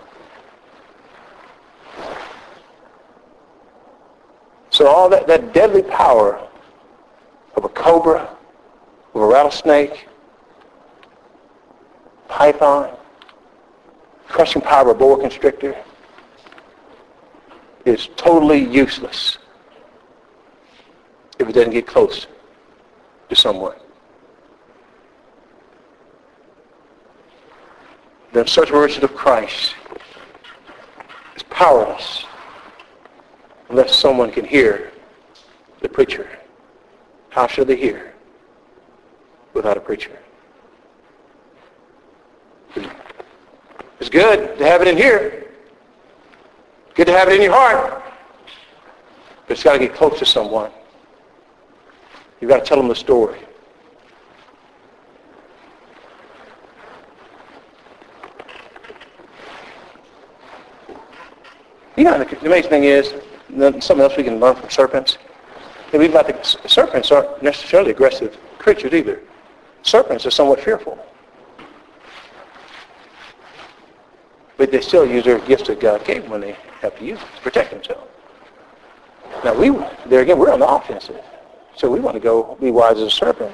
So all that, that deadly power of a cobra, of a rattlesnake, python, crushing power of a boa constrictor is totally useless if it doesn't get close to someone. The such worship of Christ is powerless unless someone can hear the preacher. How shall they hear without a preacher? It's good to have it in here. Good to have it in your heart. But it's got to get close to someone. You've got to tell them the story. You know, the amazing thing is, something else we can learn from serpents. That we've got the serpents aren't necessarily aggressive creatures either. Serpents are somewhat fearful. But they still use their gifts that God gave them when they have to use them to protect themselves. Now, we there again, we're on the offensive. So we want to go be wise as a serpent.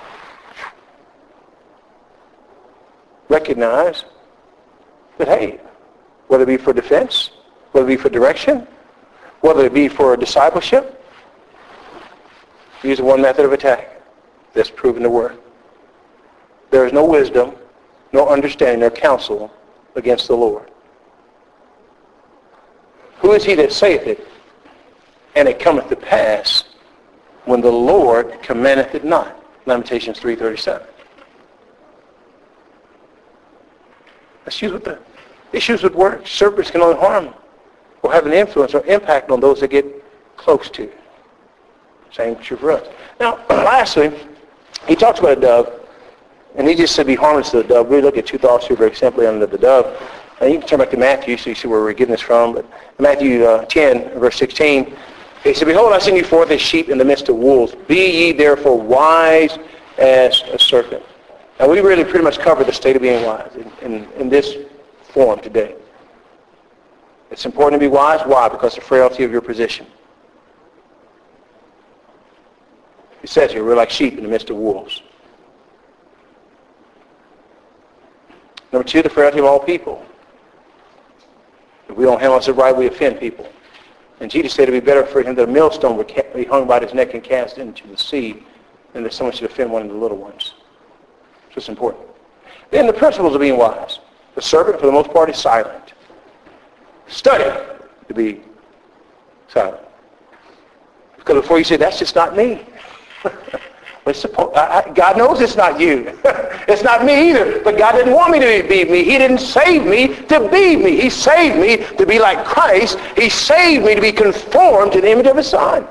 Recognize that, hey, whether it be for defense, whether it be for direction, whether it be for discipleship, use one method of attack that's proven to work. There is no wisdom, no understanding, nor counsel against the Lord. Who is he that saith it, and it cometh to pass when the Lord commandeth it not? Lamentations three thirty-seven. Issues with the issues with words. Serpents can only harm or have an influence or impact on those that get close to. Same true for us. Now, lastly, he talks about a dove, and he just said be harmless to the dove. We look at two thoughts here very simply under the dove. And you can turn back to Matthew so you see where we're getting this from. But Matthew uh, ten, verse sixteen, he said, behold, I send you forth as sheep in the midst of wolves. Be ye therefore wise as a serpent. Now, we really pretty much covered the state of being wise in, in, in this form today. It's important to be wise. Why? Because of the frailty of your position. It says here, we're like sheep in the midst of wolves. Number two, the frailty of all people. If we don't handle ourselves right, we offend people. And Jesus said it would be better for him that a millstone would be hung about his neck and cast into the sea than that someone should offend one of the little ones. So it's important. Then the principles of being wise. The serpent, for the most part, is silent. Study to be silent. Because before you say, that's just not me. But suppose, I, I, God knows it's not you. It's not me either. But God didn't want me to be me. He didn't save me to be me. He saved me to be like Christ. He saved me to be conformed to the image of his Son.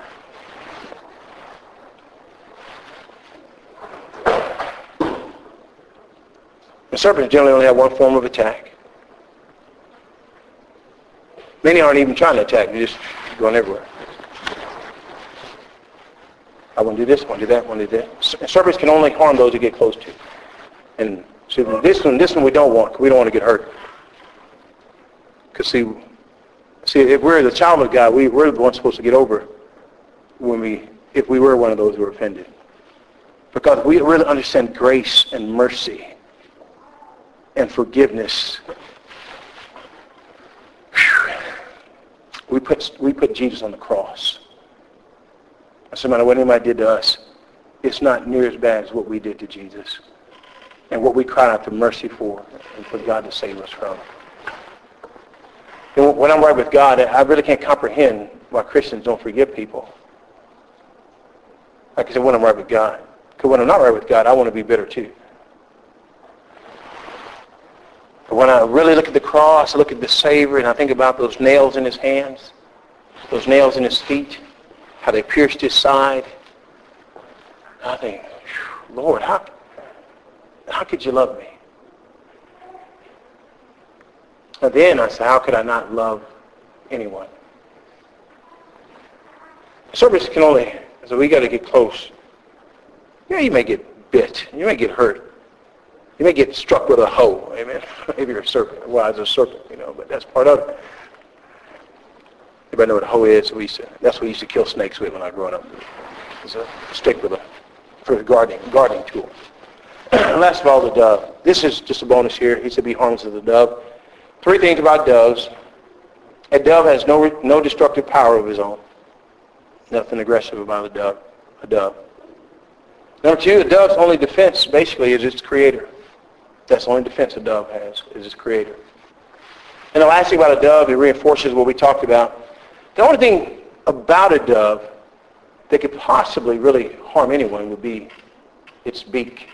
The serpents generally only have one form of attack. Many aren't even trying to attack. They're just going everywhere. I want to do this, I want to do that, I want to do that. Serpents can only harm those you get close to. And so this one, this one we don't want. We don't want to get hurt. Because see, See, if we're the child of God, we, we're the ones supposed to get over when we, if we were one of those who were offended. Because we really understand grace and mercy and forgiveness. Whew. We put, we put Jesus on the cross. So no matter what anybody did to us, it's not near as bad as what we did to Jesus and what we cried out for mercy for and for God to save us from. And when I'm right with God, I really can't comprehend why Christians don't forgive people. Like I said, when I'm right with God. Because when I'm not right with God, I want to be bitter too. But when I really look at the cross, I look at the Savior, and I think about those nails in his hands, those nails in his feet, how they pierced his side, I think, Lord, how, how could you love me? And then I say, how could I not love anyone? Service can only, so we got to get close. Yeah, you may get bit. You may get hurt. You may get struck with a hoe. Amen. Maybe you're a serpent. Well, it's a serpent, you know, but that's part of it. Everybody know what a hoe is? We used to, that's what we used to kill snakes with when I was growing up. It's a stick with a for a gardening gardening tool. And last of all, the dove. This is just a bonus here. He said, "Be harmless as the dove." Three things about doves. A dove has no no destructive power of his own. Nothing aggressive about a dove. A dove. Number two, a dove's only defense basically is its creator. That's the only defense a dove has, is its creator. And the last thing about a dove, it reinforces what we talked about. The only thing about a dove that could possibly really harm anyone would be its beak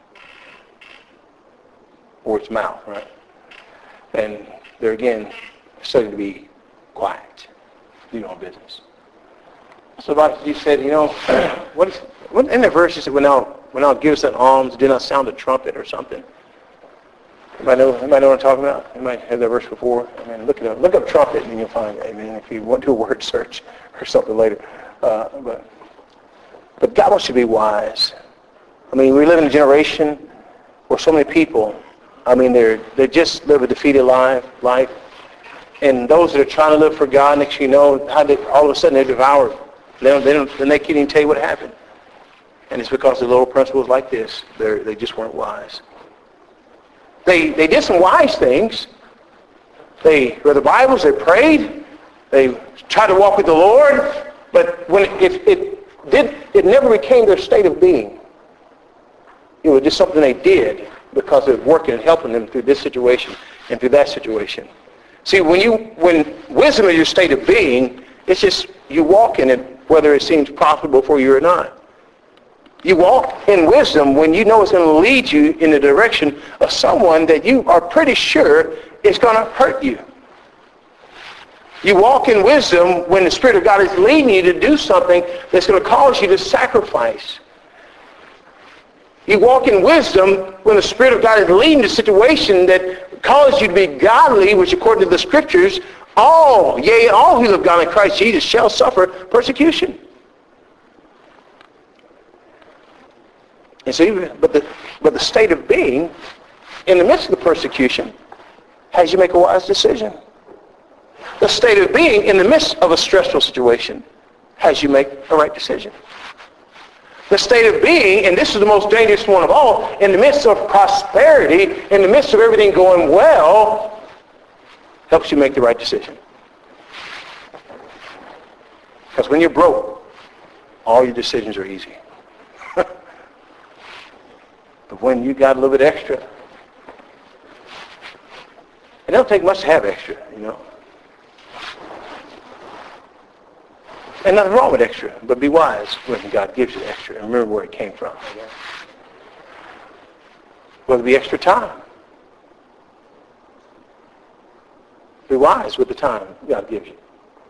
or its mouth, right? And they're again studied to be quiet, do your own business. So like you said, you know, what is what in the verse he said, when thou when thou givest an alms, do not sound a trumpet or something. Anybody know, anybody know what I'm talking about? You might have that verse before. I mean, look it up. Look up trumpet and you'll find it. I mean, if you want to do a word search or something later. Uh, but but God wants you to be wise. I mean, we live in a generation where so many people, I mean, they're they just live a defeated life, life. And those that are trying to live for God, next thing you know, how they, all of a sudden they're devoured. They don't, they don't, then they can't even tell you what happened. And it's because of little principles like this. They they just weren't wise. They they did some wise things. They read the Bibles. They prayed. They tried to walk with the Lord. But when it, it, it did, it never became their state of being. It was just something they did because it was working and helping them through this situation and through that situation. See, when you when wisdom is your state of being, it's just you walk in it whether it seems profitable for you or not. You walk in wisdom when you know it's going to lead you in the direction of someone that you are pretty sure is going to hurt you. You walk in wisdom when the Spirit of God is leading you to do something that's going to cause you to sacrifice. You walk in wisdom when the Spirit of God is leading to a situation that causes you to be godly, which according to the Scriptures, all, yea, all who live godly in Christ Jesus shall suffer persecution. And so, but the but the state of being in the midst of the persecution has you make a wise decision. The state of being in the midst of a stressful situation has you make a right decision. The state of being, and this is the most dangerous one of all, in the midst of prosperity, in the midst of everything going well, helps you make the right decision. Because when you're broke, all your decisions are easy. But when you got a little bit extra, it don't take much to have extra, you know. And nothing wrong with extra, but be wise when God gives you extra and remember where it came from. Whether it be extra time. Be wise with the time God gives you.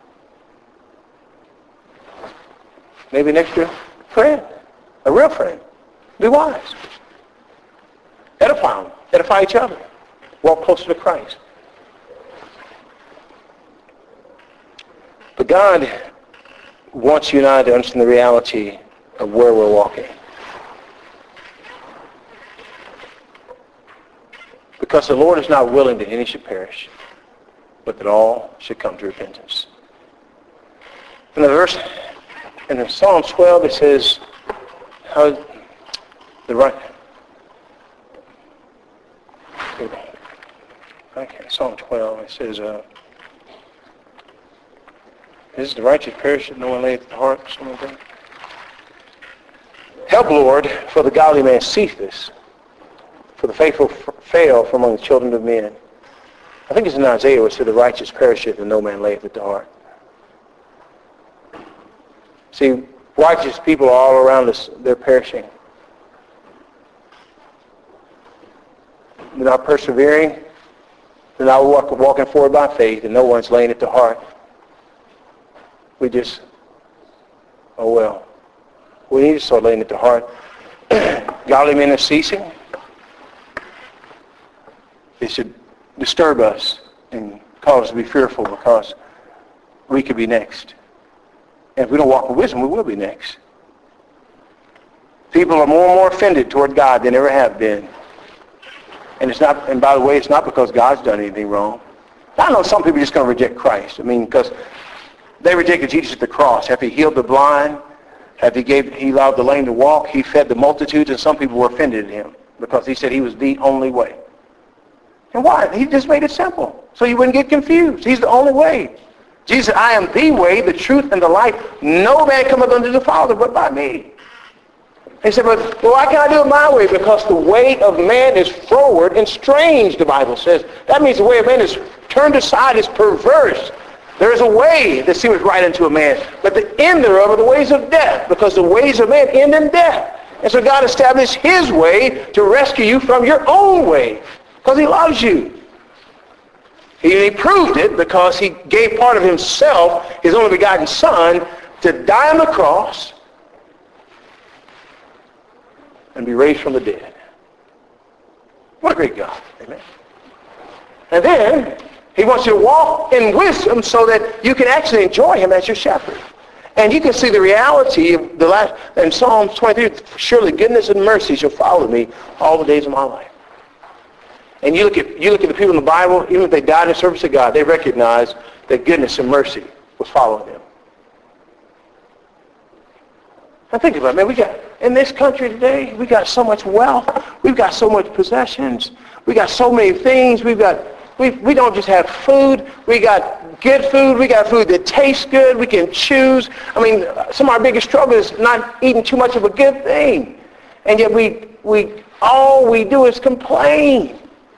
Maybe an extra friend, a real friend. Be wise. Edify them. Edify each other. Walk closer to Christ. But God wants you and I to understand the reality of where we're walking. Because the Lord is not willing that any should perish, but that all should come to repentance. In the verse, in Psalm twelve, it says, how the right, okay, Psalm twelve, it says, uh, this is the righteous perish, no one layeth at the heart, something like that. Help, Lord, for the godly man ceaseth, for the faithful fail from among the children of men. I think it's in Isaiah where it said, the righteous perisheth and no man layeth at the heart. See, righteous people are all around us, they're perishing. They're not persevering. They're not walk, walking forward by faith, and no one's laying it to heart. We just, oh well. We need to start laying it to heart. Godly men are ceasing. It should disturb us and cause us to be fearful because we could be next. And if we don't walk with wisdom, we will be next. People are more and more offended toward God than ever have been. And it's not, and by the way, it's not because God's done anything wrong. I know some people are just going to reject Christ. I mean, because they rejected Jesus at the cross. Have he healed the blind? Have he gave he allowed the lame to walk? He fed the multitudes, and some people were offended at him because he said he was the only way. And why? He just made it simple so you wouldn't get confused. He's the only way. Jesus said, I am the way, the truth, and the life. No man cometh unto the Father but by me. He said, but well, why can't I do it my way? Because the way of man is froward and strange, the Bible says. That means the way of man is turned aside, is perverse. There is a way that seemeth right unto a man, but the end thereof are the ways of death, because the ways of man end in death. And so God established his way to rescue you from your own way, because he loves you. He, he proved it because he gave part of himself, his only begotten Son, to die on the cross and be raised from the dead. What a great God. Amen. And then he wants you to walk in wisdom so that you can actually enjoy him as your shepherd. And you can see the reality of the last, in Psalms twenty-three, surely goodness and mercy shall follow me all the days of my life. And you look at you look at the people in the Bible, even if they died in service to God, they recognized that goodness and mercy was following them. Now think about it, man. We got in this country today, we got so much wealth, we've got so much possessions, we got so many things, we've got we we don't just have food, we got good food, we got food that tastes good, we can choose. I mean, some of our biggest struggle is not eating too much of a good thing. And yet we we all we do is complain.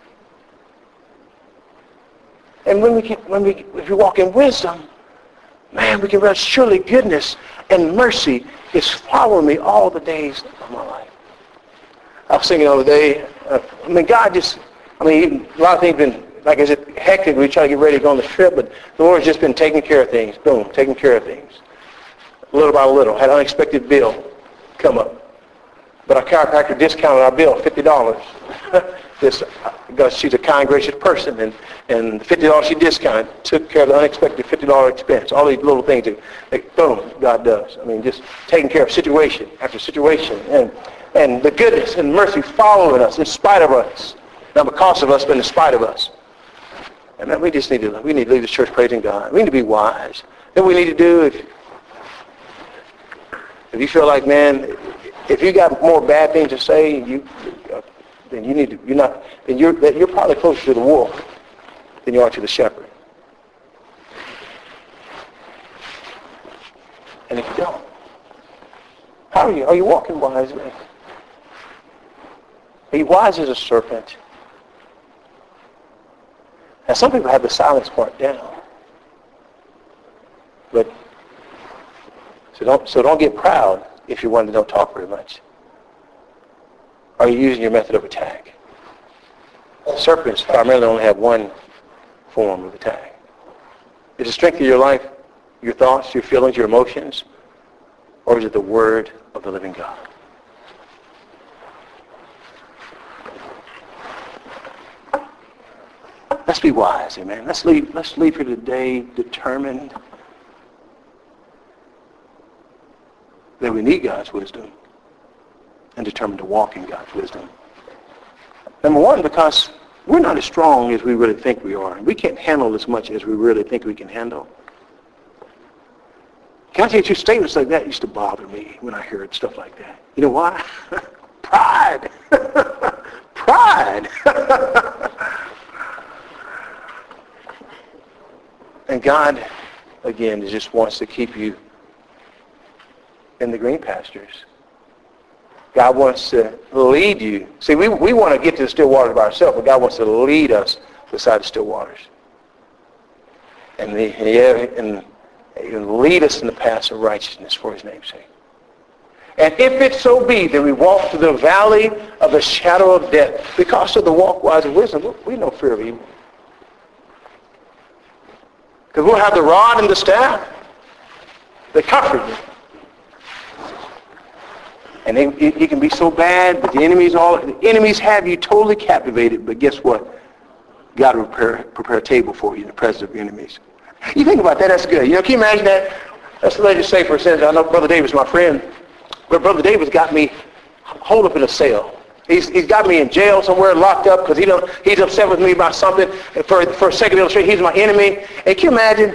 And when we can, when we if we walk in wisdom, man, we can realize surely goodness and mercy is following me all the days of my life. I was thinking the other day, uh, I mean, God just, I mean, a lot of things been, like I said, hectic. We try to get ready to go on the trip, but the Lord's just been taking care of things. Boom, taking care of things. Little by little. Had an unexpected bill come up. But our chiropractor discounted our bill, fifty dollars. This, because she's a kind, gracious person, and, and the fifty dollars she discounted took care of the unexpected fifty dollars expense. All these little things that, that, boom, God does. I mean, just taking care of situation after situation. And, and the goodness and mercy following us in spite of us. Not because of us, but in spite of us. And then we just need to, we need to leave the church praising God. We need to be wise. Then we need to do, if, if you feel like, man, if you got more bad things to say, you... Uh, then you need to, you're not, then you're, you're probably closer to the wolf than you are to the shepherd. And if you don't, how are you? Are you walking wisely? Are you wise as a serpent? Now some people have the silence part down. But, so don't, so don't get proud if you're one that don't talk very much. Are you using your method of attack? Serpents primarily only have one form of attack. Is the strength of your life your thoughts, your feelings, your emotions? Or is it the Word of the living God? Let's be wise, amen. Let's leave, let's leave here today determined that we need God's wisdom, and determined to walk in God's wisdom. Number one, because we're not as strong as we really think we are. We can't handle as much as we really think we can handle. Can I tell you two statements like that used to bother me when I heard stuff like that? You know why? Pride. Pride. And God, again, just wants to keep you in the green pastures. God wants to lead you. See, we, we want to get to the still waters by ourselves, but God wants to lead us beside the still waters. And, the, yeah, and, and lead us in the paths of righteousness for his name's sake. And if it so be that we walk through the valley of the shadow of death, because of the walk wise of wisdom, we no fear of evil. Because we'll have the rod and the staff that comfort you. And they, it, it can be so bad, but the enemies all the enemies have you totally captivated. But guess what? God will prepare, prepare a table for you in the presence of your enemies. You think about that, that's good. You know, can you imagine that? Let's let you say for a second, I know Brother David's my friend, but Brother David's got me holed up in a cell. He's, he's got me in jail somewhere, locked up, because he don't, he's upset with me about something. And for, for a second illustration, he's my enemy. And can you imagine?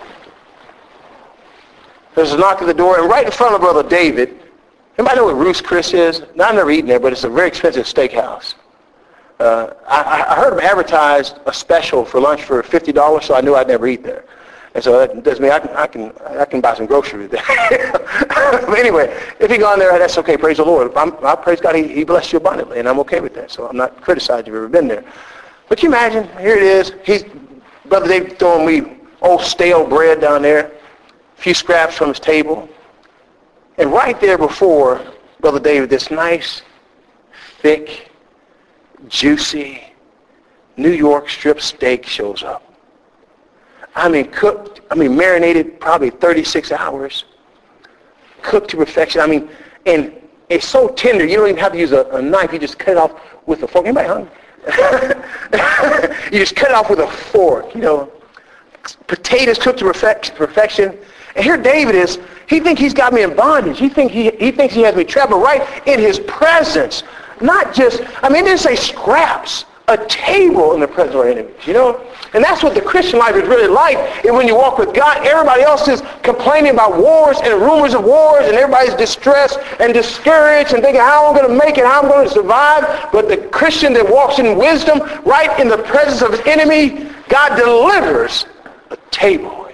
There's a knock at the door, and right in front of Brother David, anybody know what Ruth's Chris is? Now, I've never eaten there, but it's a very expensive steakhouse. Uh, I, I heard them advertise a special for lunch for fifty dollars, so I knew I'd never eat there. And so that does mean I can, I can, I can buy some groceries there. But anyway, if you go in there, that's okay. Praise the Lord. I'm, I praise God. He, he blessed you abundantly, and I'm okay with that. So I'm not criticizing you've ever been there. But can you imagine? Here it is. He's Brother David throwing me old stale bread down there, a few scraps from his table. And right there before Brother David, this nice, thick, juicy New York strip steak shows up. I mean, cooked, I mean, marinated probably thirty-six hours. Cooked to perfection. I mean, and it's so tender, you don't even have to use a, a knife. You just cut it off with a fork. Anybody hungry? You just cut it off with a fork, you know. Potatoes cooked to perfect, perfection. And here David is, he thinks he's got me in bondage. He, think he, he thinks he has me trapped, but right in his presence. Not just, I mean, it didn't say scraps. A table in the presence of our enemies, you know? And that's what the Christian life is really like. And when you walk with God, everybody else is complaining about wars and rumors of wars, and everybody's distressed and discouraged and thinking, how am I going to make it, how am I going to survive? But the Christian that walks in wisdom, right in the presence of his enemy, God delivers a table.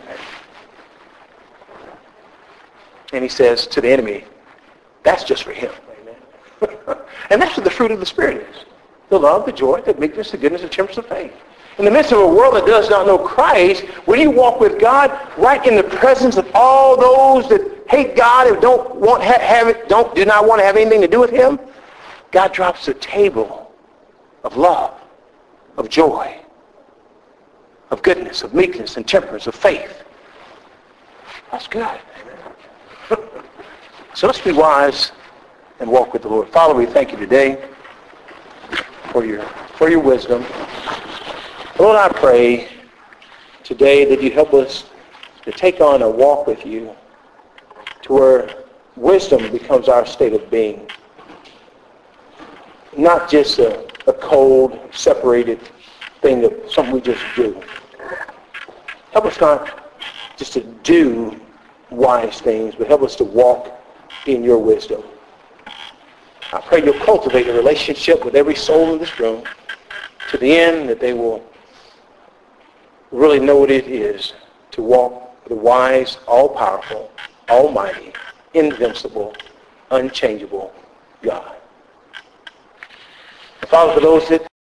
And he says to the enemy, that's just for him. And that's what the fruit of the Spirit is. The love, the joy, the meekness, the goodness, the temperance of faith. In the midst of a world that does not know Christ, when you walk with God, right in the presence of all those that hate God and don't want ha- have it, don't do not want to have anything to do with Him, God drops a table of love, of joy, of goodness, of meekness, and temperance, of faith. That's good. So let's be wise and walk with the Lord. Father, we thank you today for your for your wisdom. Lord, I pray today that you help us to take on a walk with you to where wisdom becomes our state of being. Not just a, a cold, separated thing of something we just do. Help us not just to do wise things, but help us to walk in your wisdom. I pray you'll cultivate a relationship with every soul in this room to the end that they will really know what it is to walk with a wise, all-powerful, almighty, invincible, unchangeable God. And Father, for those that